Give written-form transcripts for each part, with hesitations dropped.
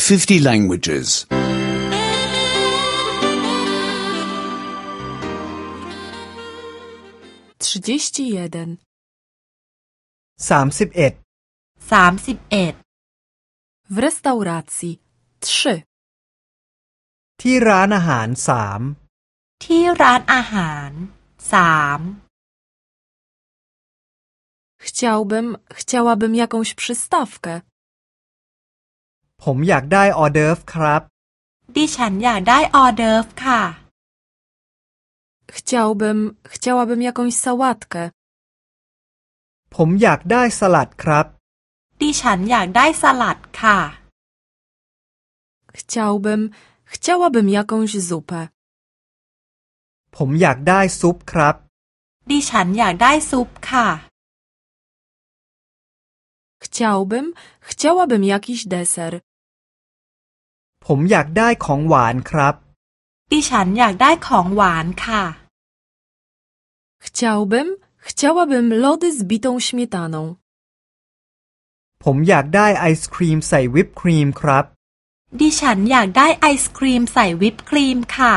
50 languages. 31 31 w restauracji 3 ที่ร้านอาหาร3 ที่ร้านอาหาร Chciałabym jakąś przystawkę. ผมอยากได้ออเดิร์ฟครับดิฉันอยากได้ออเดิร์ฟค่ะ Chciałabym jakąś sałatkę. ผมอยากได้สลัดครับดิฉันอยากได้สลัดค่ะ Chciałabym jakąś zupę. ผมอยากได้ซุปครับดิฉันอยากได้ซุปค่ะ Chciałabym jakiś deser. ผมอยากได้ของหวานครับดิฉันอยากได้ของหวานค่ะ Chciałabym lody z bitą śmietaną. ผมอยากได้ไอศครีมใส่วิปครีมครับดิฉันอยากได้ไอศครีมใส่วิปครีมค่ะ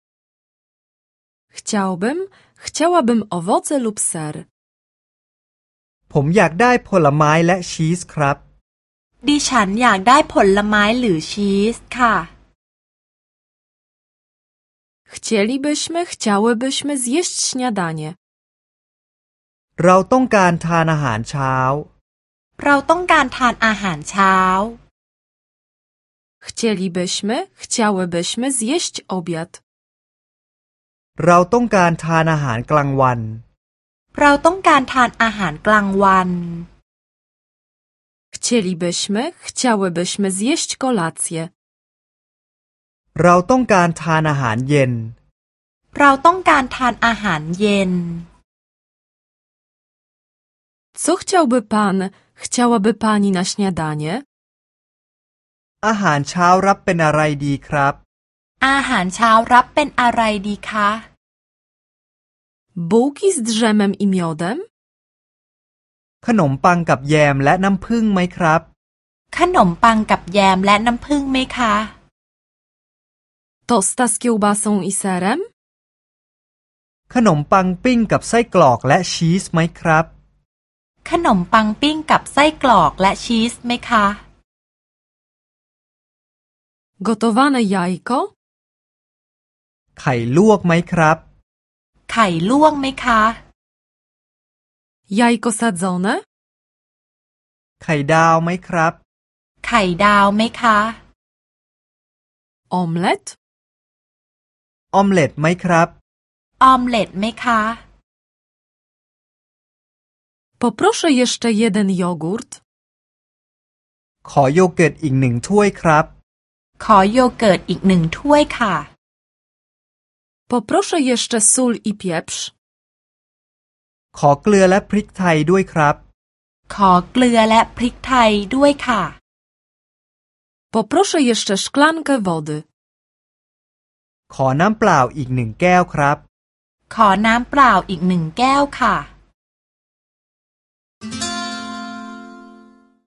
Chciałabym owoce lub ser. ผมอยากได้ผลไม้และชีสครับดิฉันอยากได้ผลไม้หรือชีสค่ะ Chciałybyśmy zjeść śniadanie. เราต้องการทานอาหารเช้าเราต้องการทานอาหารเช้า Chciałybyśmy zjeść obiad. เราต้องการทานอาหารกลางวันเราต้องการทานอาหารกลางวัน Chciałybyśmy zjeść kolację. เราต้องการทานอาหารเย็นเราต้องการทานอาหารเย็น Co chciałaby pani na śniadanie? อาหารเช้ารับเป็นอะไรดีครับอาหารเช้ารับเป็นอะไรดีคะ Bułki z drzemem i miodem? ขนมปังกับแยมและน้ำผึ้งไหมครับขนมปังกับแยมและน้ำผึ้งไหมคะ Tosta z kiełbasą i serem? ขนมปังปิ้งกับไส้กรอกและชีสไหมครับขนมปังปิ้งกับไส้กรอกและชีสไหมคะ Gotowane jajko? ไข่ลวกไหมครับไข่ลวกไหมคะ Jajko sadzone? ไข่ดาวไหมครับไข่ดาวไหมคะ Omlet? ออมเล็ตไหมครับออมเล็ตไหมคะ Poproszę jeszcze jeden jogurt. ขอโยเกิร์ตอีก1 ถ้วยครับขอโยเกิร์ตอีก1 ถ้วยค่ะ Poproszę jeszcze sól i pieprz. ขอเกลือและพริกไทยด้วยครับขอเกลือและพริกไทยด้วยค่ะ Poproszę jeszcze szklankę wody. ขอน้ำเปล่าอีก1 แก้วครับขอน้ำเปล่าอีก1 แก้วค่ะ